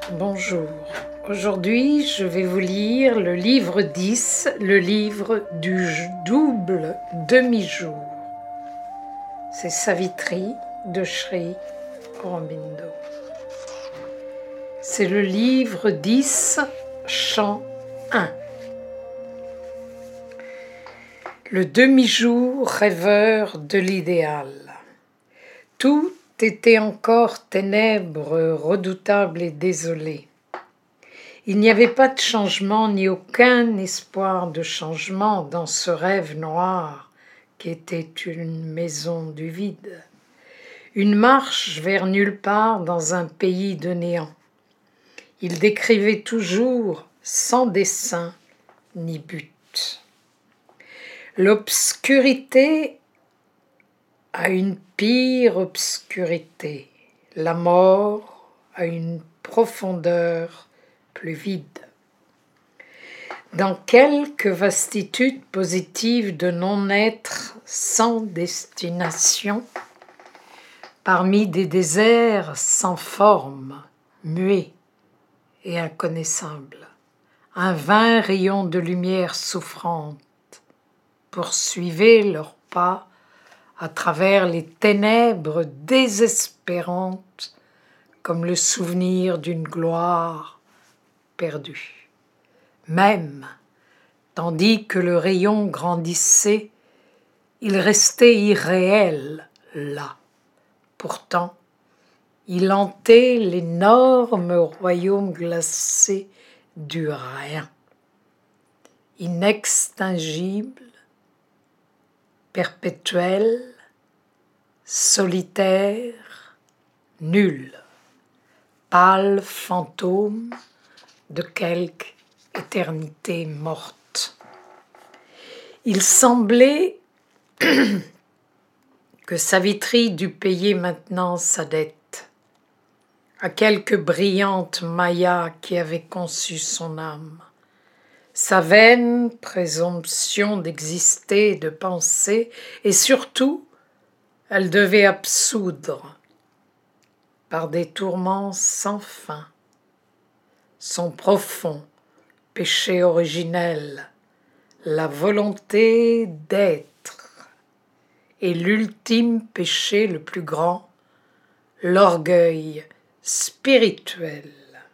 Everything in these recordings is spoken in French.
Bonjour. Aujourd'hui, je vais vous lire le livre 10, le livre du double demi-jour. C'est Savitri de Sri Aurobindo. C'est le livre 10, chant 1. Le demi-jour rêveur de l'idéal. Tout était encore ténèbres, redoutable et désolé. Il n'y avait pas de changement ni aucun espoir de changement dans ce rêve noir qui était une maison du vide. Une marche vers nulle part dans un pays de néant. Il décrivait toujours sans dessein ni but. L'obscurité a une pire obscurité. La mort a une profondeur plus vide. Dans quelque vastitude positive de non-être sans destination, parmi des déserts sans forme, muets et inconnaissables, un vain rayon de lumière souffrante poursuivait leurs pas à travers les ténèbres désespérantes comme le souvenir d'une gloire perdue. Même, tandis que le rayon grandissait, il restait irréel là. Pourtant, il hantait l'énorme royaume glacé du rien, inextinguible, perpétuel, solitaire, nul, pâle fantôme de quelque éternité morte. Il semblait que Savitri dût payer maintenant sa dette à quelque brillante Maya qui avait conçu son âme. Sa vaine présomption d'exister et de penser, et surtout, elle devait absoudre, par des tourments sans fin, son profond péché originel, la volonté d'être, et l'ultime péché le plus grand, l'orgueil spirituel.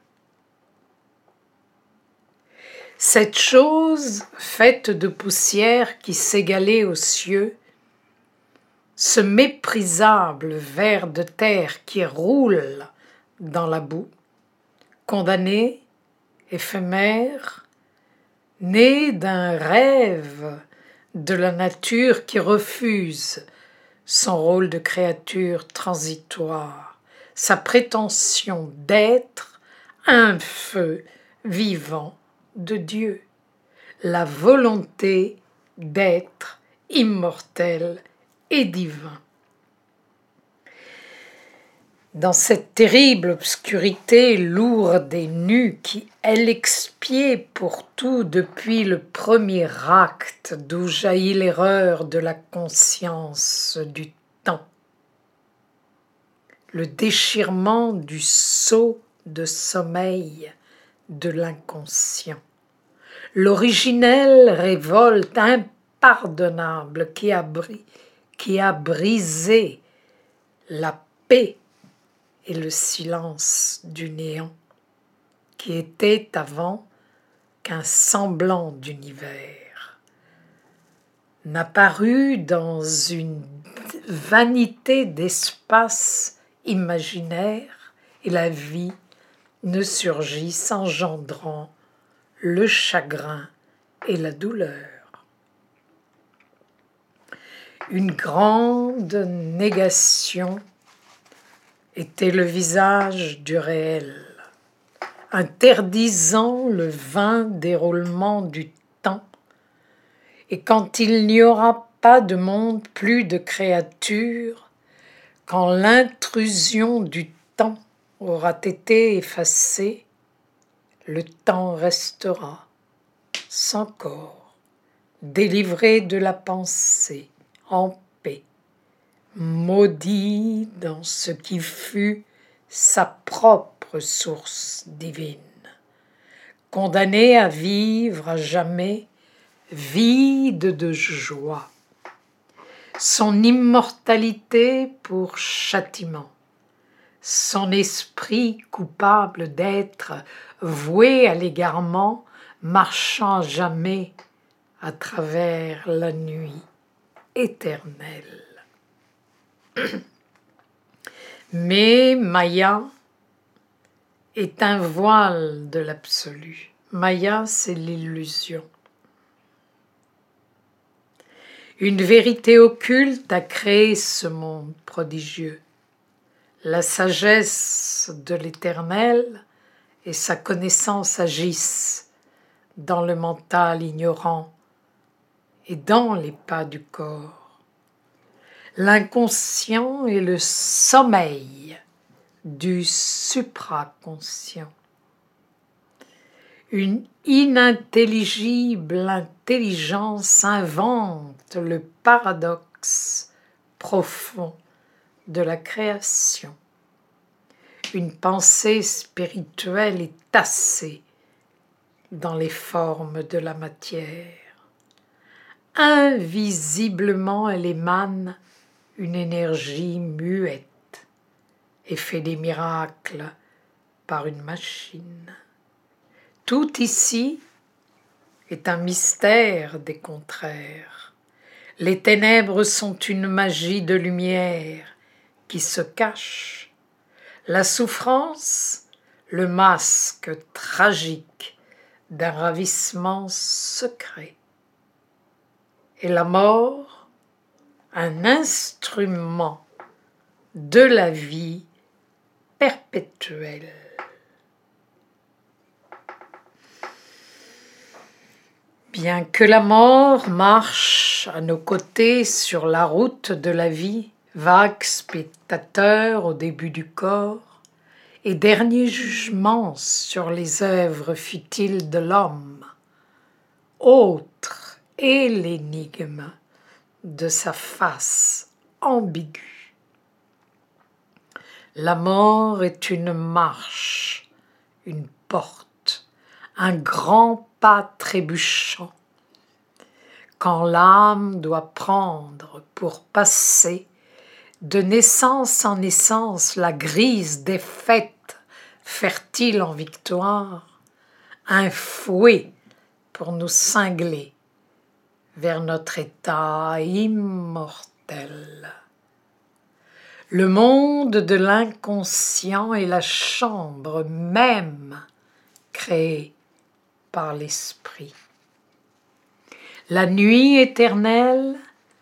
Cette chose faite de poussière qui s'égalait aux cieux, ce méprisable ver de terre qui roule dans la boue, condamné, éphémère, né d'un rêve de la nature qui refuse son rôle de créature transitoire, sa prétention d'être un feu vivant de Dieu, la volonté d'être immortel et divin. Dans cette terrible obscurité lourde et nue qui, elle, expiait pour tout depuis le premier acte d'où jaillit l'erreur de la conscience du temps, le déchirement du sceau de sommeil de l'inconscient, l'originelle révolte impardonnable qui a brisé la paix et le silence du néant, qui était avant qu'un semblant d'univers, n'apparut dans une vanité d'espace imaginaire, et la vie ne surgit s'engendrant le chagrin et la douleur. Une grande négation était le visage du réel, interdisant le vain déroulement du temps, et quand il n'y aura pas de monde, plus de créatures, quand l'intrusion du temps aura été effacée, le temps restera sans corps, délivré de la pensée, en paix, maudit dans ce qui fut sa propre propre source divine, condamné à vivre à jamais vide de joie, son immortalité pour châtiment, son esprit coupable d'être voué à l'égarement, marchant jamais à travers la nuit éternelle. Mais Maya est un voile de l'absolu. Maya, c'est l'illusion. Une vérité occulte a créé ce monde prodigieux. La sagesse de l'Éternel et sa connaissance agissent dans le mental ignorant et dans les pas du corps. L'inconscient est le sommeil du supraconscient. Une inintelligible intelligence invente le paradoxe profond de la création. Une pensée spirituelle est tassée dans les formes de la matière. Invisiblement, elle émane une énergie muette et fait des miracles par une machine. Tout ici est un mystère des contraires. Les ténèbres sont une magie de lumière qui se cache. La souffrance, le masque tragique d'un ravissement secret. Et la mort, un instrument de la vie perpétuelle. Bien que la mort marche à nos côtés sur la route de la vie, vague spectateur au début du corps, et dernier jugement sur les œuvres futiles de l'homme, autre est l'énigme de sa face ambiguë. La mort est une marche, une porte, un grand pas trébuchant. Quand l'âme doit prendre pour passer de naissance en naissance la grise défaite, fertile en victoire, un fouet pour nous cingler vers notre état immortel. Le monde de l'inconscient est la chambre même créée par l'esprit. La nuit éternelle,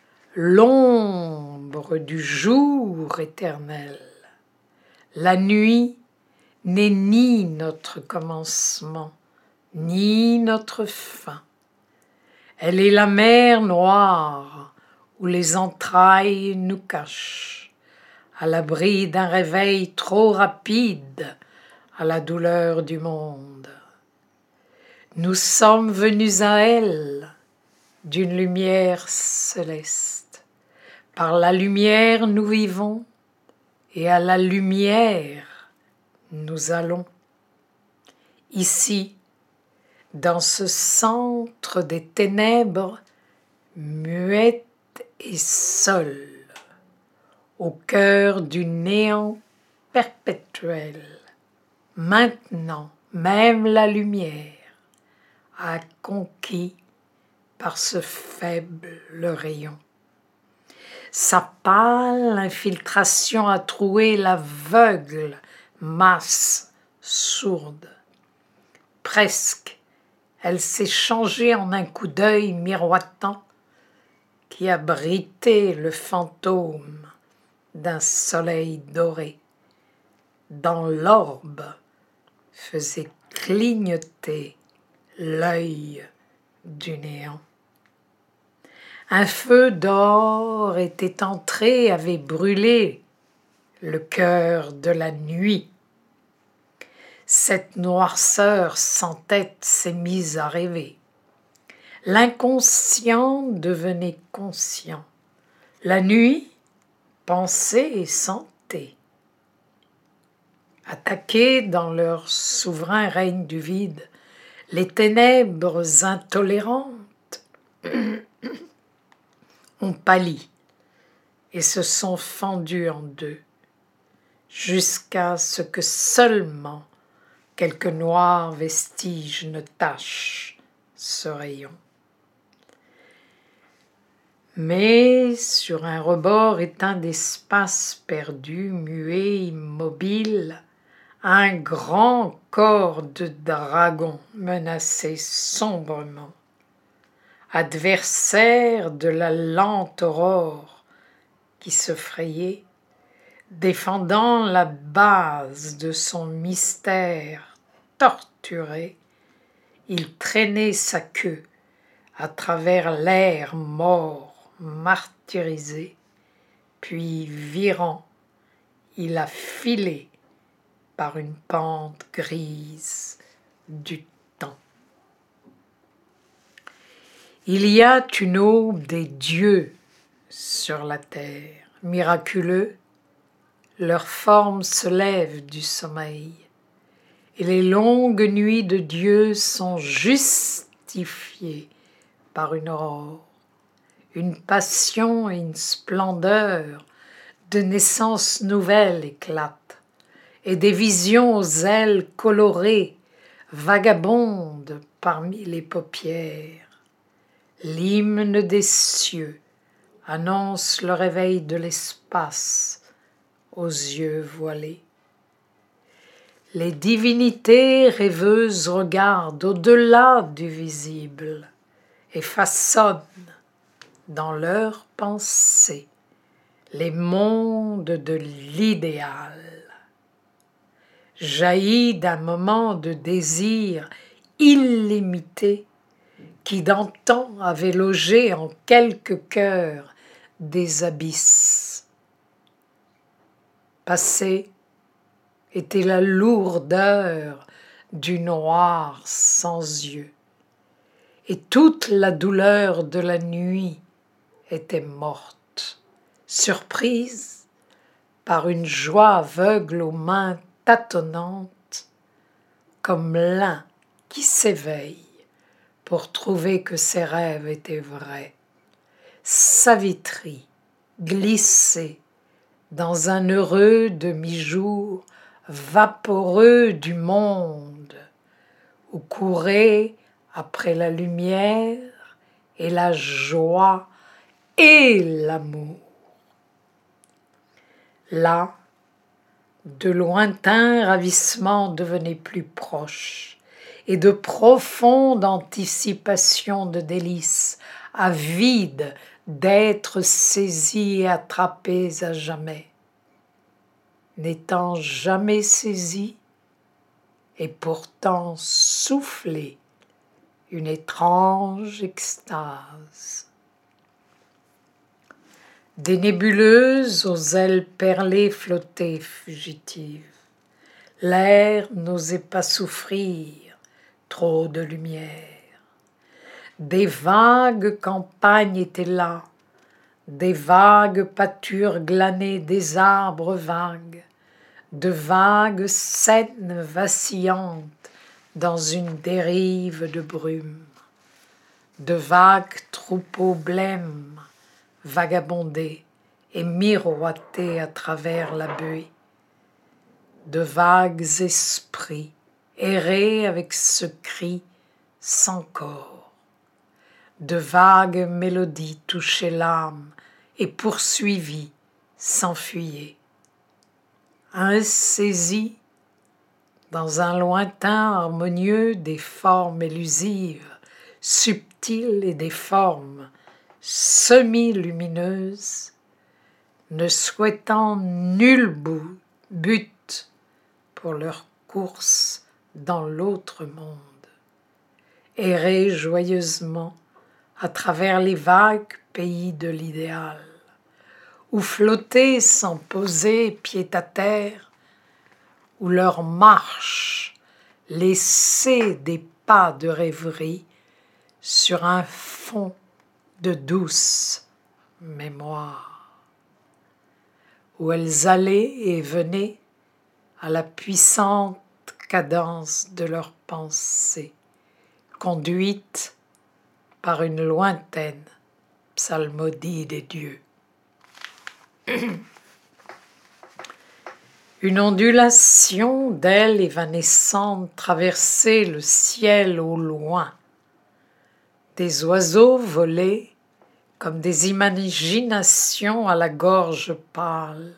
l'ombre du jour éternel. La nuit n'est ni notre commencement, ni notre fin. Elle est la mer noire où les entrailles nous cachent, à l'abri d'un réveil trop rapide à la douleur du monde. Nous sommes venus à elle d'une lumière céleste. Par la lumière nous vivons et à la lumière nous allons. Ici, dans ce centre des ténèbres, muette et seule, au cœur du néant perpétuel, maintenant même la lumière a conquis par ce faible rayon. Sa pâle infiltration a troué l'aveugle masse sourde. Presque, elle s'est changée en un coup d'œil miroitant qui abritait le fantôme d'un soleil doré. Dans l'orbe faisait clignoter l'œil du néant. Un feu d'or était entré, avait brûlé le cœur de la nuit. Cette noirceur sans tête s'est mise à rêver. L'inconscient devenait conscient. La nuit pensait et sentait. Attaqués dans leur souverain règne du vide, les ténèbres intolérantes ont pâli et se sont fendues en deux, jusqu'à ce que seulement quelques noirs vestiges ne tachent ce rayon. Mais sur un rebord éteint d'espace perdu, muet, immobile, un grand corps de dragon menaçait sombrement, adversaire de la lente aurore qui se frayait, défendant la base de son mystère torturé, il traînait sa queue à travers l'air mort martyrisé, puis virant, il a filé par une pente grise du temps. Il y a une aube des dieux sur la terre, miraculeux, leur forme se lève du sommeil, et les longues nuits de Dieu sont justifiées par une aurore, une passion et une splendeur de naissance nouvelle éclatent, et des visions aux ailes colorées vagabondent parmi les paupières. L'hymne des cieux annonce le réveil de l'espace aux yeux voilés. Les divinités rêveuses regardent au-delà du visible et façonnent dans leurs pensées les mondes de l'idéal. Jaillit d'un moment de désir illimité qui d'antan avait logé en quelques cœurs des abysses. Passée était la lourdeur du noir sans yeux, et toute la douleur de la nuit était morte, surprise par une joie aveugle aux mains tâtonnantes, comme l'un qui s'éveille pour trouver que ses rêves étaient vrais. Savitri glissait dans un heureux demi-jour vaporeux du monde, où courait après la lumière et la joie et l'amour. Là, de lointains ravissements devenaient plus proches, et de profondes anticipations de délices, avides d'être saisis et attrapés à jamais. N'étant jamais saisis, et pourtant soufflés une étrange extase. Des nébuleuses aux ailes perlées flottaient fugitives. L'air n'osait pas souffrir trop de lumière. Des vagues campagnes étaient là, des vagues pâtures glanées des arbres vagues, de vagues scènes vacillantes dans une dérive de brume, de vagues troupeaux blêmes vagabondaient et miroitaient à travers la buée, de vagues esprits erraient avec ce cri sans corps, de vagues mélodies touchaient l'âme et poursuivies s'enfuyaient. Insaisis dans un lointain harmonieux des formes élusives, subtiles et des formes semi-lumineuses, ne souhaitant nul but pour leur course dans l'autre monde, errer joyeusement à travers les vagues pays de l'idéal, ou flotter sans poser pied à terre, où leur marche laissait des pas de rêverie sur un fond de douce mémoire, où elles allaient et venaient à la puissante cadence de leurs pensées, conduite par une lointaine psalmodie des dieux. Une ondulation d'ailes évanescentes traversait le ciel au loin. Des oiseaux volaient comme des imaginations à la gorge pâle,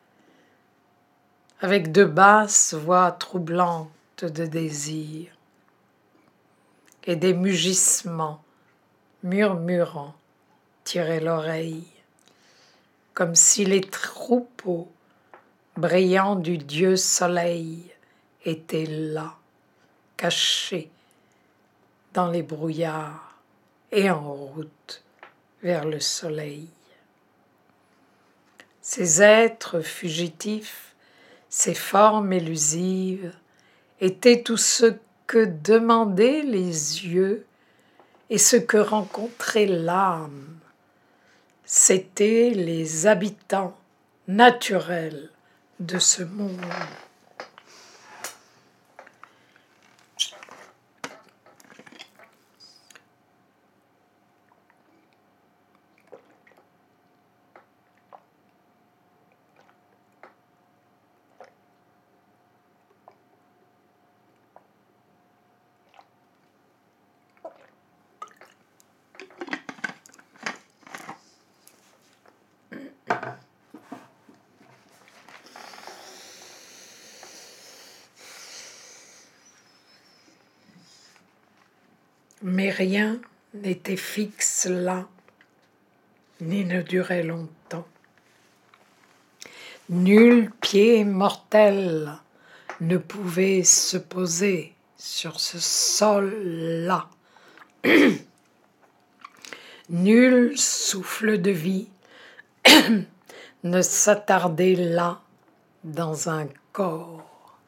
avec de basses voix troublantes de désir et des mugissements murmurants tiraient l'oreille, comme si les troupeaux brillants du dieu soleil étaient là, cachés dans les brouillards et en route vers le soleil. Ces êtres fugitifs, ces formes élusives, étaient tout ce que demandaient les yeux et ce que rencontrait l'âme. C'étaient les habitants naturels de ce monde. Mais rien n'était fixe là, ni ne durait longtemps. Nul pied mortel ne pouvait se poser sur ce sol-là. Nul souffle de vie ne s'attardait là dans un corps.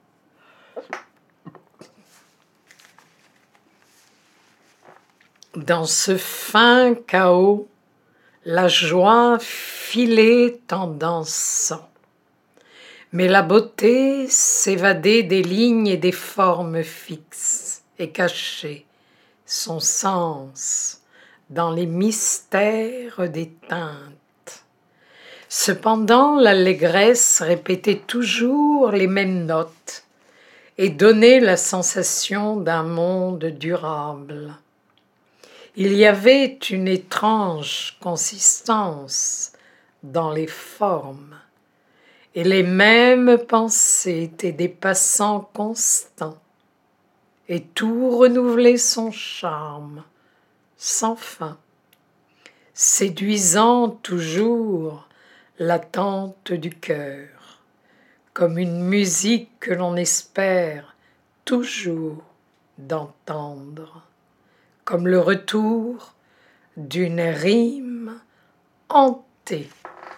Dans ce fin chaos, la joie filait en dansant, mais la beauté s'évadait des lignes et des formes fixes et cachait son sens dans les mystères des teintes. Cependant, l'allégresse répétait toujours les mêmes notes et donnait la sensation d'un monde durable. Il y avait une étrange consistance dans les formes, et les mêmes pensées étaient des passants constants, et tout renouvelait son charme sans fin, séduisant toujours l'attente du cœur, comme une musique que l'on espère toujours d'entendre, comme le retour d'une rime hantée.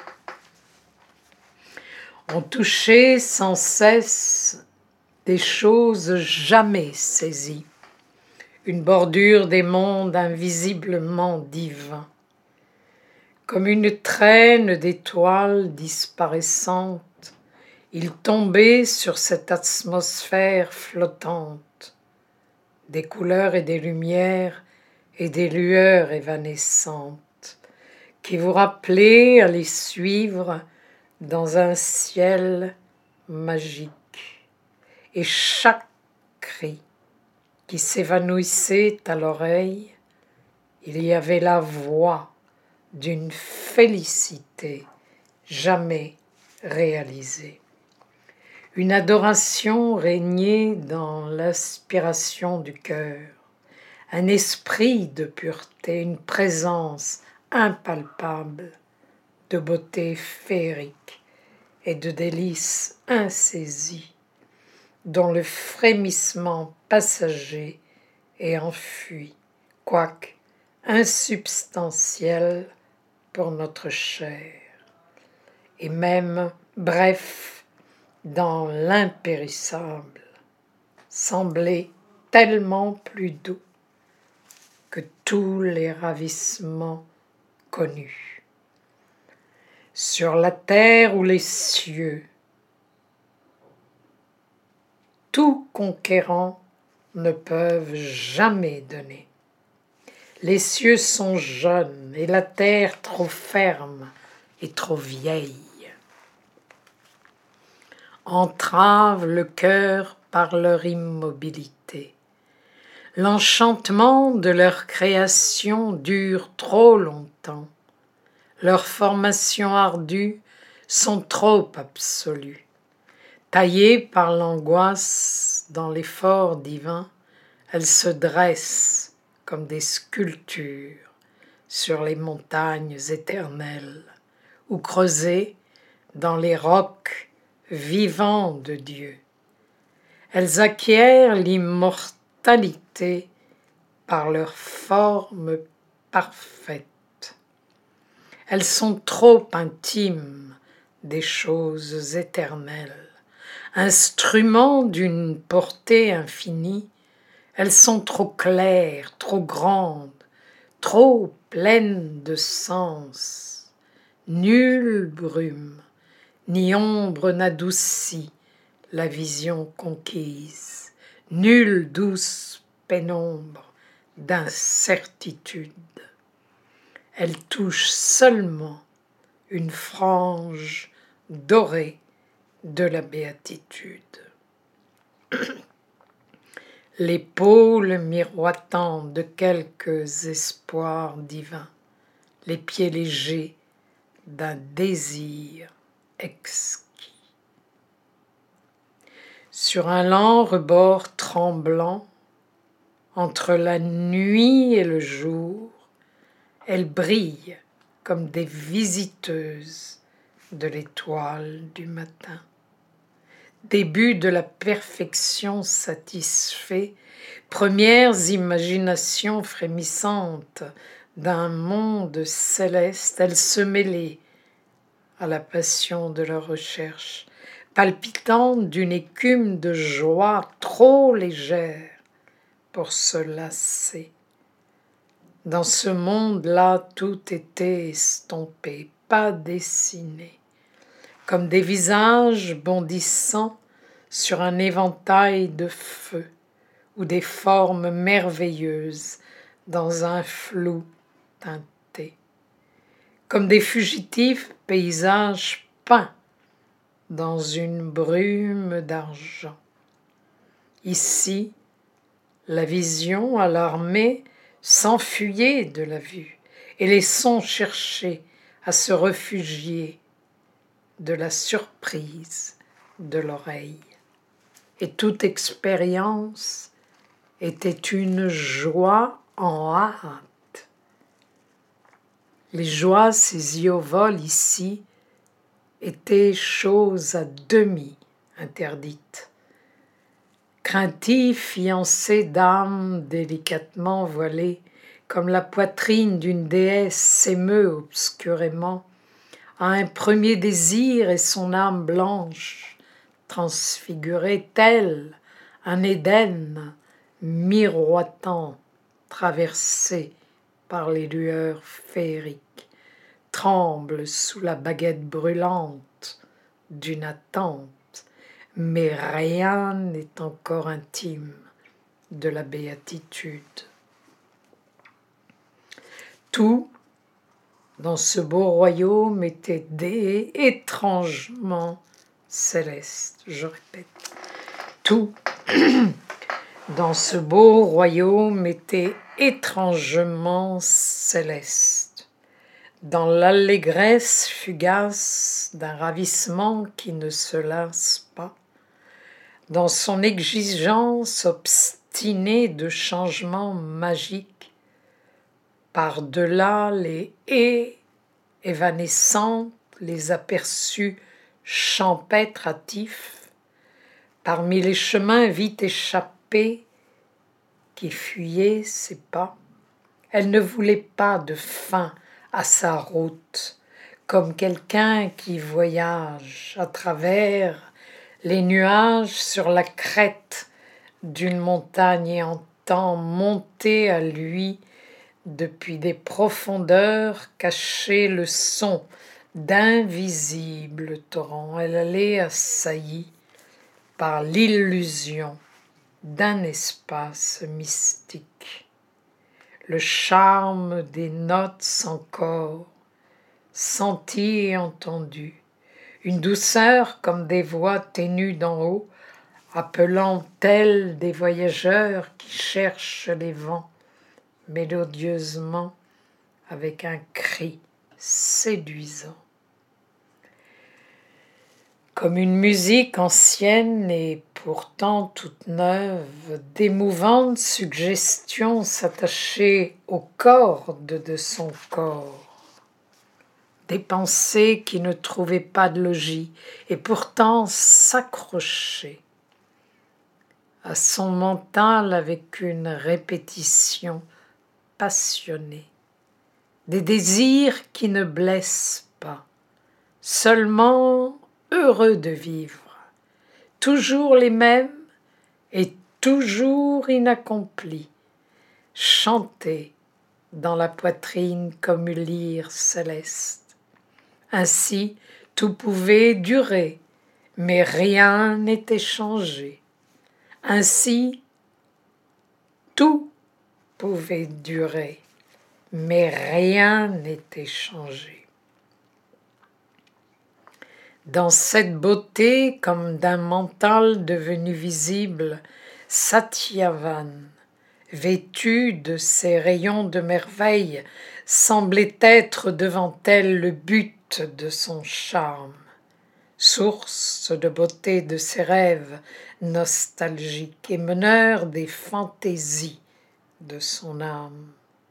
On touchait sans cesse des choses jamais saisies, une bordure des mondes invisiblement divins, comme une traîne d'étoiles disparaissantes, il tombait sur cette atmosphère flottante, des couleurs et des lumières et des lueurs évanescentes, qui vous rappelaient à les suivre dans un ciel magique. Et chaque cri qui s'évanouissait à l'oreille, il y avait la voix d'une félicité jamais réalisée. Une adoration régnait dans l'aspiration du cœur, un esprit de pureté, une présence impalpable de beauté féerique et de délices insaisies, dont le frémissement passager et enfui, quoique insubstantiel pour notre chair, et même bref, dans l'impérissable, semblait tellement plus doux que tous les ravissements connus. Sur la terre ou les cieux, tout conquérant ne peuvent jamais donner. Les cieux sont jeunes et la terre trop ferme et trop vieille. Entravent le cœur par leur immobilité. L'enchantement de leur création dure trop longtemps. Leurs formations ardues sont trop absolues. Taillées par l'angoisse dans l'effort divin, elles se dressent comme des sculptures sur les montagnes éternelles ou creusées dans les rocs vivants de Dieu. Elles acquièrent l'immortalité par leur forme parfaite. Elles sont trop intimes des choses éternelles, instruments d'une portée infinie. Elles sont trop claires, trop grandes, trop pleines de sens. Nulle brume ni ombre n'adoucit la vision conquise, nulle douce pénombre d'incertitude. Elle touche seulement une frange dorée de la béatitude. Les pôles miroitants de quelques espoirs divins, les pieds légers d'un désir exquis. Sur un lent rebord tremblant, entre la nuit et le jour, elles brillent comme des visiteuses de l'étoile du matin. Début de la perfection satisfait, premières imaginations frémissantes d'un monde céleste, elles se mêlaient à la passion de leur recherche, palpitante d'une écume de joie trop légère pour se lasser. Dans ce monde-là, tout était estompé, pas dessiné, comme des visages bondissant sur un éventail de feu, ou des formes merveilleuses dans un flou teinté, comme des fugitifs paysages peints dans une brume d'argent. Ici, la vision alarmée s'enfuyait de la vue, et les sons cherchaient à se réfugier de la surprise de l'oreille. Et toute expérience était une joie en hâte. Les joies saisies au vol ici étaient choses à demi interdites. Craintif fiancé d'âmes délicatement voilées, comme la poitrine d'une déesse s'émeut obscurément à un premier désir et son âme blanche, transfigurée tel un Éden miroitant, traversé par les lueurs féeriques, tremble sous la baguette brûlante d'une attente, mais rien n'est encore intime de la béatitude. Tout dans ce beau royaume était étrangement céleste, je répète. Tout dans ce beau royaume était étrangement céleste, dans l'allégresse fugace d'un ravissement qui ne se lasse pas, dans son exigence obstinée de changements magiques, par-delà les haies évanescentes, les aperçus champêtres hâtifs, parmi les chemins vite échappés qui fuyaient ses pas. Elle ne voulait pas de fin à sa route, comme quelqu'un qui voyage à travers les nuages sur la crête d'une montagne et entend monter à lui depuis des profondeurs cachées le son d'invisibles torrents. Elle allait assaillie par l'illusion d'un espace mystique. Le charme des notes encore, senties et entendues, une douceur comme des voix ténues d'en haut, appelant telles des voyageurs qui cherchent les vents, mélodieusement avec un cri séduisant. Comme une musique ancienne et pourtant toute neuve, d'émouvantes suggestions s'attachaient aux cordes de son corps. Des pensées qui ne trouvaient pas de logis et pourtant s'accrochaient à son mental avec une répétition passionnée. Des désirs qui ne blessent pas, seulement heureux de vivre, toujours les mêmes et toujours inaccomplis, chantés dans la poitrine comme une lyre céleste. Ainsi, tout pouvait durer, mais rien n'était changé. Ainsi, tout pouvait durer, mais rien n'était changé. Dans cette beauté, comme d'un mental devenu visible, Satyavan, vêtue de ses rayons de merveille, semblait être devant elle le but de son charme, source de beauté de ses rêves nostalgiques et meneur des fantaisies de son âme.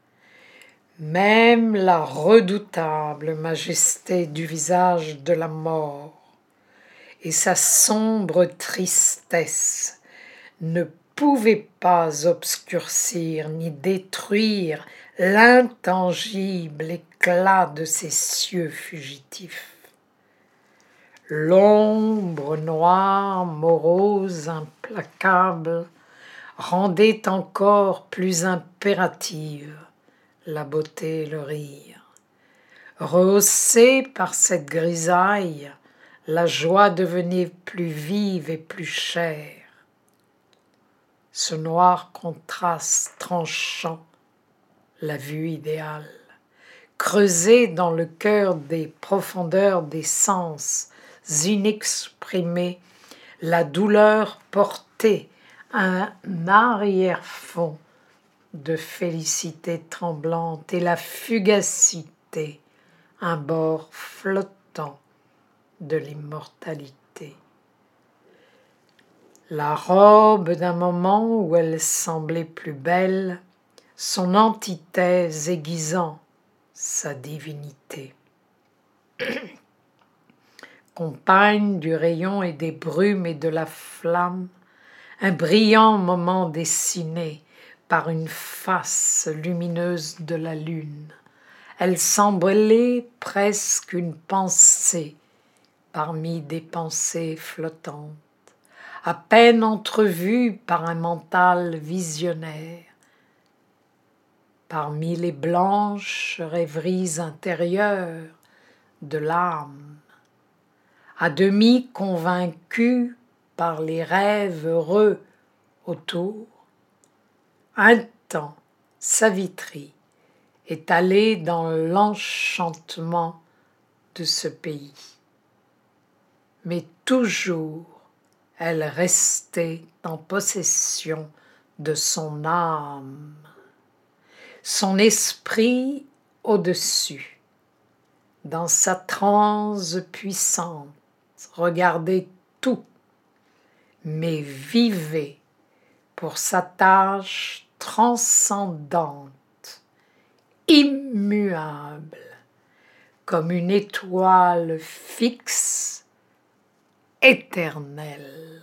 Même la redoutable majesté du visage de la mort et sa sombre tristesse ne pouvaient pas obscurcir ni détruire l'intangible éclat de ces cieux fugitifs. L'ombre noire, morose, implacable, rendait encore plus impérative la beauté et le rire. Rehaussée par cette grisaille, la joie devenait plus vive et plus chère. Ce noir contraste tranchant la vue idéale, creusée dans le cœur des profondeurs des sens inexprimés, la douleur portait un arrière-fond de félicité tremblante et la fugacité, un bord flottant de l'immortalité. La robe d'un moment où elle semblait plus belle, son antithèse aiguisant sa divinité. Compagne du rayon et des brumes et de la flamme, un brillant moment dessiné par une face lumineuse de la lune. Elle semblait presque une pensée parmi des pensées flottantes, à peine entrevue par un mental visionnaire. Parmi les blanches rêveries intérieures de l'âme, à demi convaincue par les rêves heureux autour, un temps, Savitri est allée dans l'enchantement de ce pays. Mais toujours, elle restait en possession de son âme, son esprit au-dessus, dans sa transe puissante, regardait tout, mais vivait pour sa tâche transcendante, immuable, comme une étoile fixe, éternelle.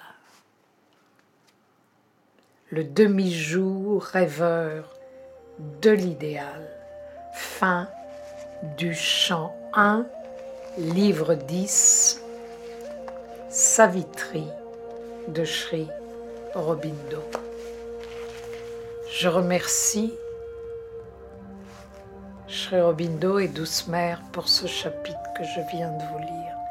Le demi-jour rêveur de l'idéal. Fin du chant 1, livre 10, Savitri de Sri Aurobindo. Je remercie Sri Aurobindo et Douce Mère pour ce chapitre que je viens de vous lire.